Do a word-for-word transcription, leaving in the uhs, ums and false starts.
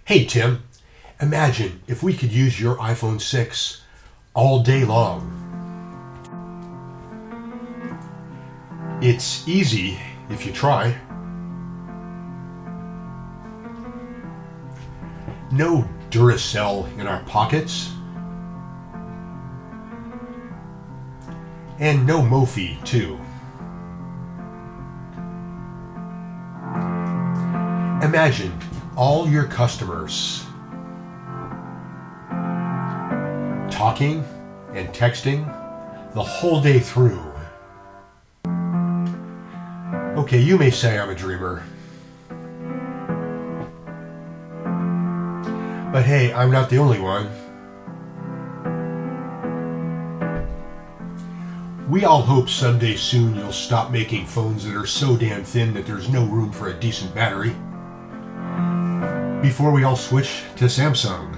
Hey Tim, imagine if we could use your iPhone six all day long. It's easy if you try. No Duracell in our pockets. And no Mophie, too. Imagine all your customers talking and texting the whole day through. Okay, you may say I'm a dreamer. But hey, I'm not the only one. We all hope someday soon you'll stop making phones that are so damn thin that there's no room for a decent battery. Before we all switch to Samsung.